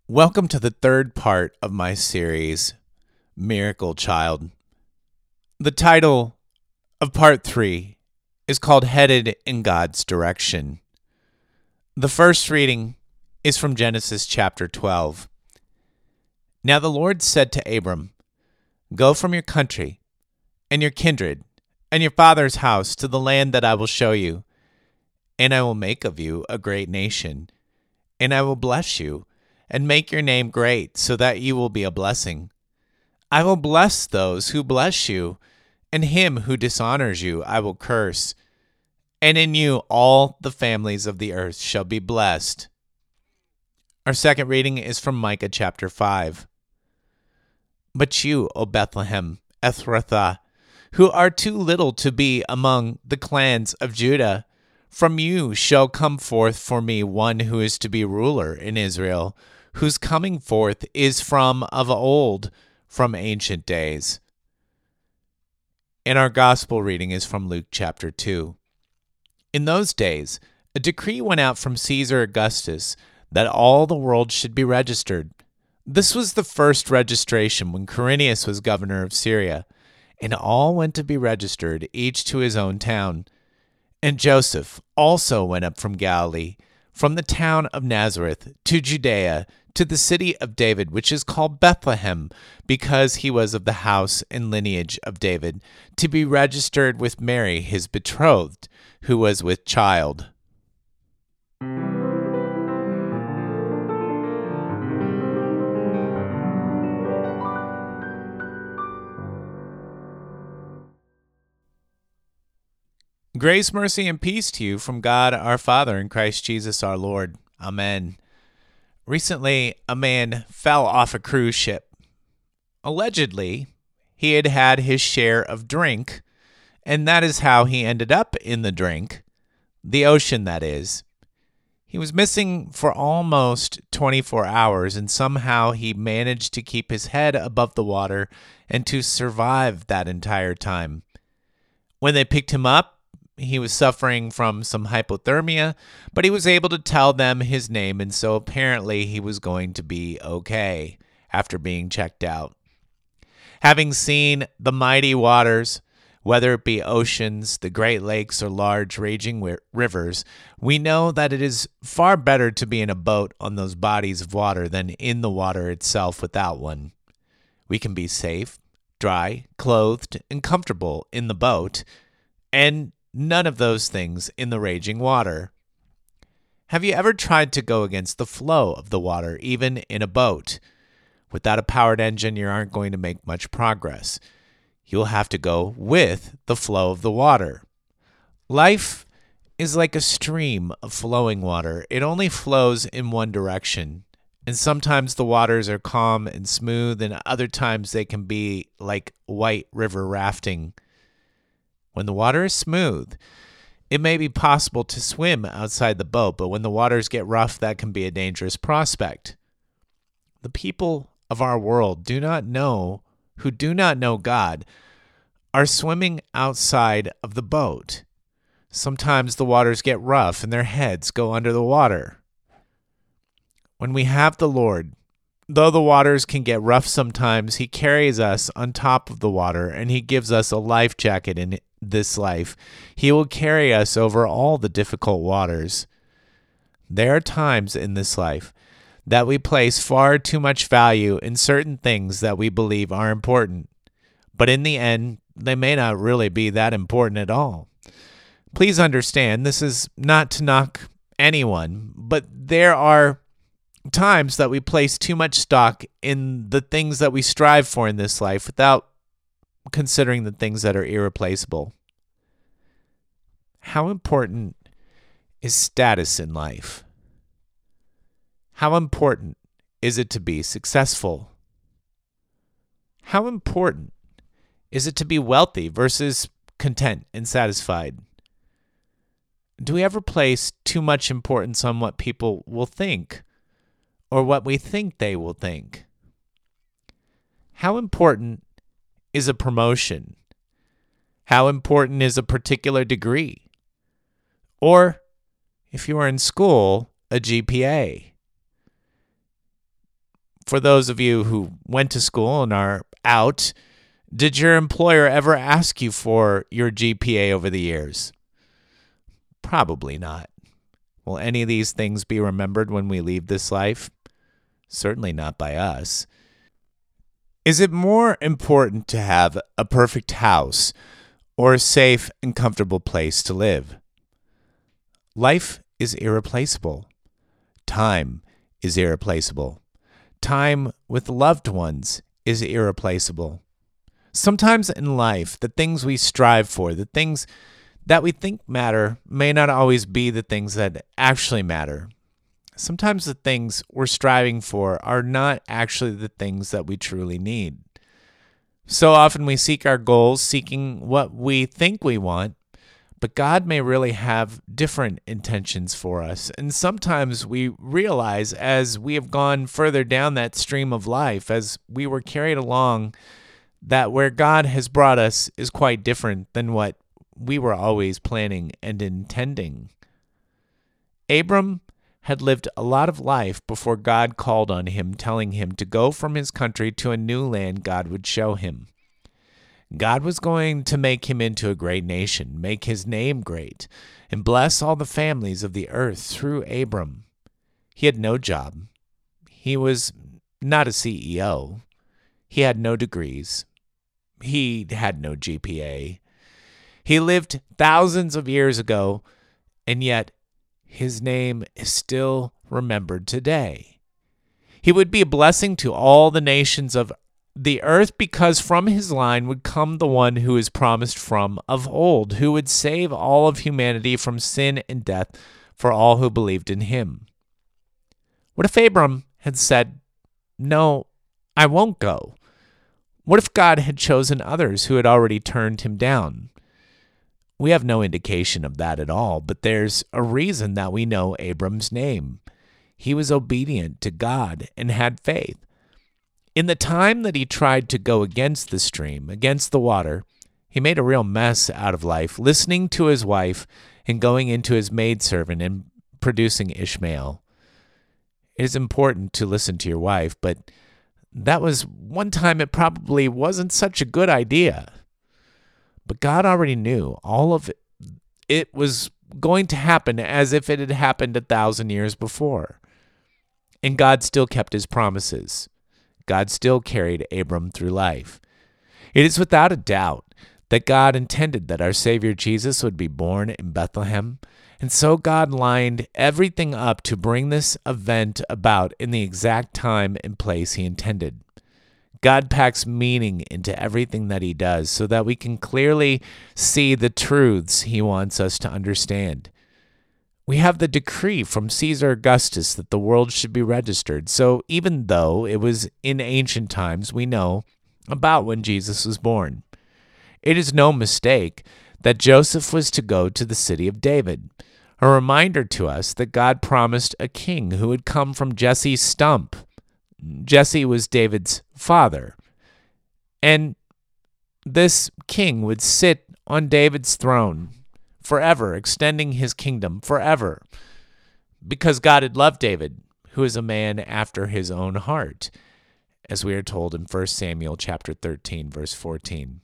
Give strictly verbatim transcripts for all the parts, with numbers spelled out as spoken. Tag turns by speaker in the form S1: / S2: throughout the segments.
S1: Welcome to the third part of my series, Miracle Child. The title of part three is called Headed in God's Direction. The first reading is from Genesis chapter twelve. Now the Lord said to Abram, "Go from your country and your kindred and your father's house to the land that I will show you, and I will make of you a great nation, and I will bless you and make your name great, so that you will be a blessing. I will bless those who bless you, and him who dishonors you I will curse. And in you all the families of the earth shall be blessed." Our second reading is from Micah chapter five. "But you, O Bethlehem, Ephrathah, who are too little to be among the clans of Judah, from you shall come forth for me one who is to be ruler in Israel, whose coming forth is from of old, from ancient days." And our gospel reading is from Luke chapter two. In those days, a decree went out from Caesar Augustus that all the world should be registered. This was the first registration when Quirinius was governor of Syria, and all went to be registered, each to his own town. And Joseph also went up from Galilee, from the town of Nazareth to Judea, to the city of David, which is called Bethlehem, because he was of the house and lineage of David, to be registered with Mary, his betrothed, who was with child. Grace, mercy, and peace to you from God our Father and Christ Jesus our Lord. Amen. Recently, a man fell off a cruise ship. Allegedly, he had had his share of drink, and that is how he ended up in the drink, the ocean, that is. He was missing for almost twenty-four hours, and somehow he managed to keep his head above the water and to survive that entire time. When they picked him up, he was suffering from some hypothermia, but he was able to tell them his name, and so apparently he was going to be okay after being checked out. Having seen the mighty waters, whether it be oceans, the Great Lakes, or large raging wi- rivers, we know that it is far better to be in a boat on those bodies of water than in the water itself without one. We can be safe, dry, clothed, and comfortable in the boat, and none of those things in the raging water. Have you ever tried to go against the flow of the water, even in a boat? Without a powered engine, you aren't going to make much progress. You'll have to go with the flow of the water. Life is like a stream of flowing water. It only flows in one direction. And sometimes the waters are calm and smooth, and other times they can be like white river rafting. When the water is smooth, it may be possible to swim outside the boat, but when the waters get rough, that can be a dangerous prospect. The people of our world do not know, who do not know God, are swimming outside of the boat. Sometimes the waters get rough and their heads go under the water. When we have the Lord, though the waters can get rough sometimes, he carries us on top of the water, and he gives us a life jacket in this life. He will carry us over all the difficult waters. There are times in this life that we place far too much value in certain things that we believe are important, but in the end, they may not really be that important at all. Please understand, this is not to knock anyone, but there are times that we place too much stock in the things that we strive for in this life without considering the things that are irreplaceable. How important is status in life? How important is it to be successful? How important is it to be wealthy versus content and satisfied? Do we ever place too much importance on what people will think or what we think they will think? How important is a promotion? How important is a particular degree? Or, if you are in school, a G P A? for those of you who went to school and are out, did your employer ever ask you for your G P A over the years? Probably not. Will any of these things be remembered when we leave this life? Certainly not by us. Is it more important to have a perfect house or a safe and comfortable place to live? Life is irreplaceable. Time is irreplaceable. Time with loved ones is irreplaceable. Sometimes in life, the things we strive for, the things that we think matter, may not always be the things that actually matter. Sometimes the things we're striving for are not actually the things that we truly need. So often we seek our goals, seeking what we think we want, but God may really have different intentions for us. And sometimes we realize as we have gone further down that stream of life, as we were carried along, that where God has brought us is quite different than what we were always planning and intending. Abram had lived a lot of life before God called on him, telling him to go from his country to a new land God would show him. God was going to make him into a great nation, make his name great, and bless all the families of the earth through Abram. He had no job. He was not a C E O. He had no degrees. He had no G P A. He lived thousands of years ago, and yet his name is still remembered today. He would be a blessing to all the nations of the earth because from his line would come the one who is promised from of old, who would save all of humanity from sin and death for all who believed in him. What if Abram had said, "No, I won't go"? What if God had chosen others who had already turned him down? We have no indication of that at all, but there's a reason that we know Abram's name. He was obedient to God and had faith. In the time that he tried to go against the stream, against the water, he made a real mess out of life, listening to his wife and going into his maidservant and producing Ishmael. It is important to listen to your wife, but that was one time it probably wasn't such a good idea. But God already knew all of it, it was going to happen as if it had happened a thousand years before. And God still kept his promises. God still carried Abram through life. It is without a doubt that God intended that our Savior Jesus would be born in Bethlehem, and so God lined everything up to bring this event about in the exact time and place he intended. God packs meaning into everything that he does so that we can clearly see the truths he wants us to understand. We have the decree from Caesar Augustus that the world should be registered. So even though it was in ancient times, we know about when Jesus was born. It is no mistake that Joseph was to go to the city of David, a reminder to us that God promised a king who would come from Jesse's stump. Jesse was David's father, and this king would sit on David's throne forever, extending his kingdom forever, because God had loved David, who is a man after his own heart, as we are told in First Samuel chapter thirteen, verse fourteen.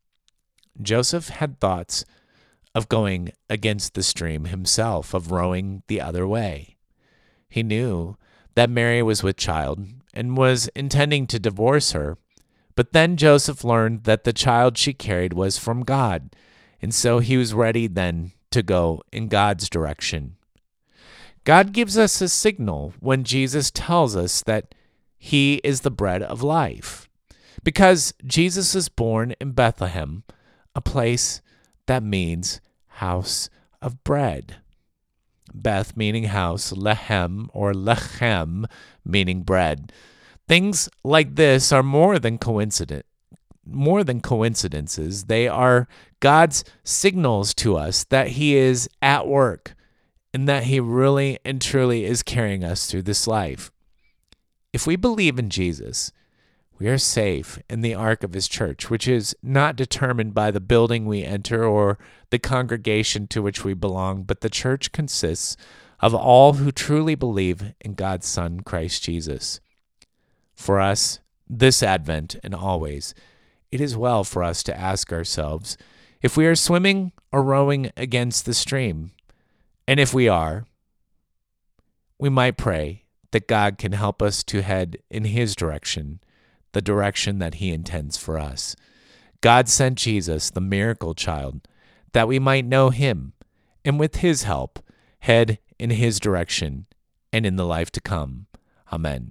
S1: Joseph had thoughts of going against the stream himself, of rowing the other way. He knew that Mary was with child and was intending to divorce her, but then Joseph learned that the child she carried was from God, and so he was ready then to go in God's direction. God gives us a signal when Jesus tells us that he is the bread of life, because Jesus is born in Bethlehem, a place that means house of bread. Beth meaning house, lehem or lechem meaning bread. Things like this are more than coincident, more than coincidences. They are God's signals to us that he is at work and that he really and truly is carrying us through this life. If we believe in Jesus, we are safe in the ark of his church, which is not determined by the building we enter or the congregation to which we belong, but the church consists of all who truly believe in God's Son, Christ Jesus. for us this Advent and always, it is well for us to ask ourselves if we are swimming or rowing against the stream. And if we are, we might pray that God can help us to head in His direction, the direction that He intends for us. God sent Jesus, the miracle child, that we might know Him, and with His help, head in His direction and in the life to come. Amen.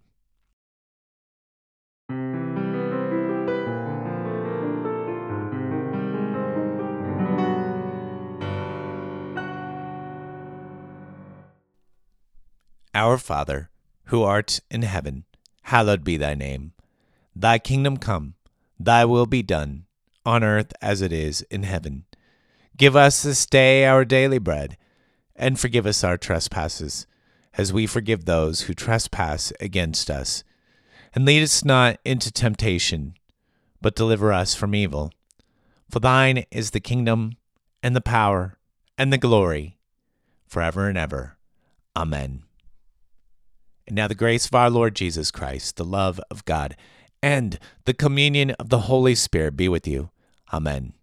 S1: Our Father, who art in heaven, hallowed be thy name. Thy kingdom come, thy will be done, on earth as it is in heaven. Give us this day our daily bread, and forgive us our trespasses, as we forgive those who trespass against us. And lead us not into temptation, but deliver us from evil. For thine is the kingdom, and the power, and the glory, forever and ever. Amen. And now the grace of our Lord Jesus Christ, the love of God, and the communion of the Holy Spirit be with you. Amen.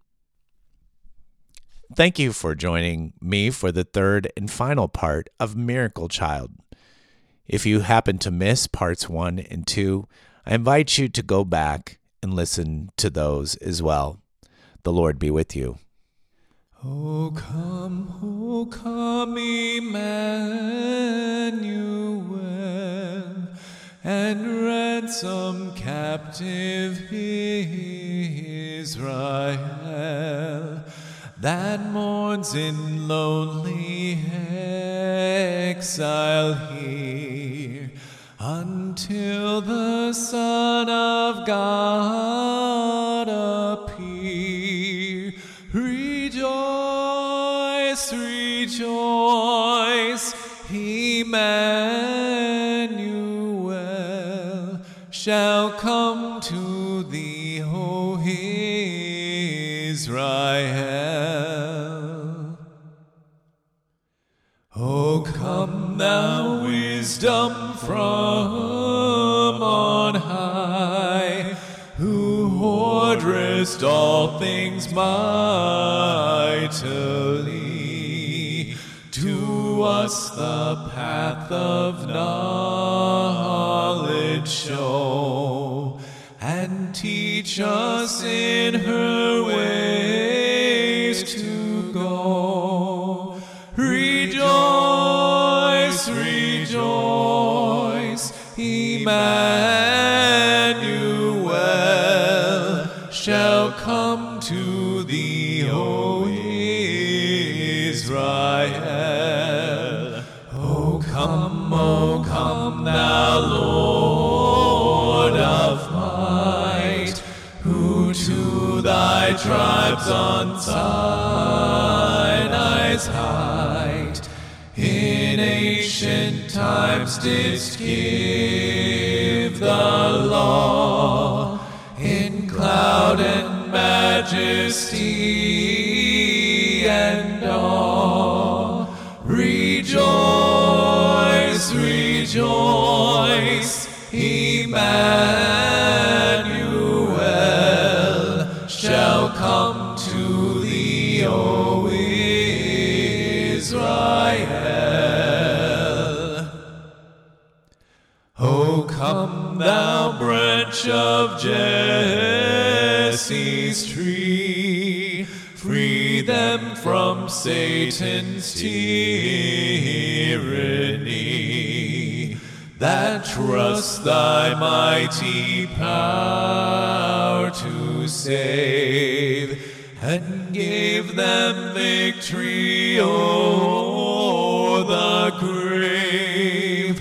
S1: Thank you for joining me for the third and final part of Miracle Child. If you happen to miss parts one and two, I invite you to go back and listen to those as well. The Lord be with you. O come, O come, Emmanuel, and ransom captive Israel, that mourns in lonely exile here, until the Son of God appear. Rejoice, rejoice, Emmanuel shall come to thee, O Israel. O come, thou wisdom from on high, who orderest all things mightily, to us the path of knowledge show, and teach us in her ways to go. Rejoice, rejoice, Emmanuel shall come to thee, O Israel. O come, O come, thou Lord of might, who to thy tribes on Sinai's height in ancient times didst give the law, in cloud and majesty and awe. Rejoice, rejoice, Emmanuel shall come to thee, O Israel. O come, thou branch of Jesse's tree, free them from Satan's tyranny, that trust thy mighty power to save, and gave them victory o'er the grave.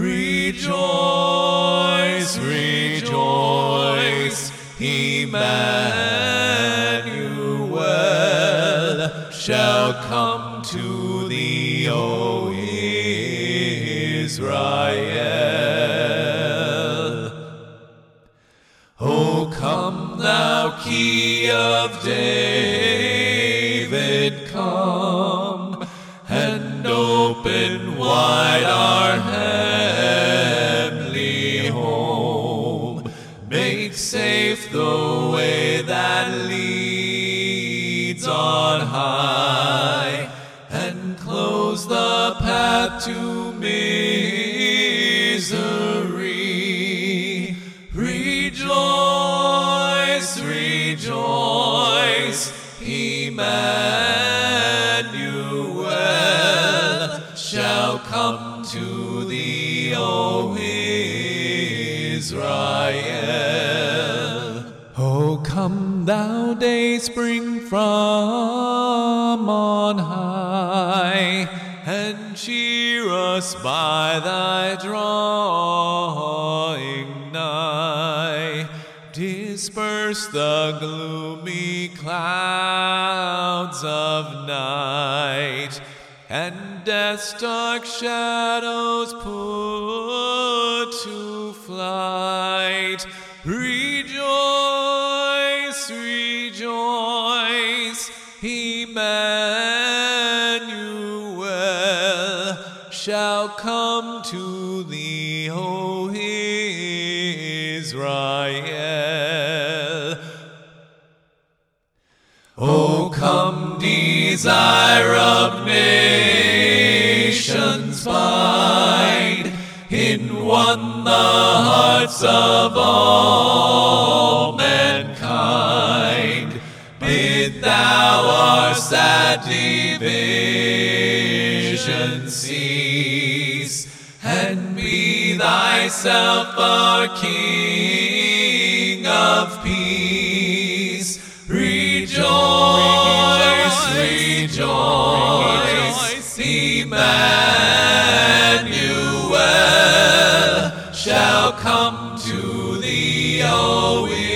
S1: Rejoice, rejoice, Emmanuel shall come to thee, O Israel. O come, thou Key of David, come, and open wide our heavenly home. Make safe the way that leads on high, and close the path to misery. Rejoice, rejoice, Emmanuel shall come to thee, O Israel. O come, thou day spring from on high, and cheer us by thy drawing nigh. Disperse the gloomy clouds of night, and death's dark shadows put to flight. Rejoice, rejoice, Emmanuel shall come to thee, O Israel. O come, desire of nations, bind in one the hearts of all mankind. Bid thou our sad division cease, and be thyself our King of peace. Rejoice, rejoice, Emmanuel shall come to thee, O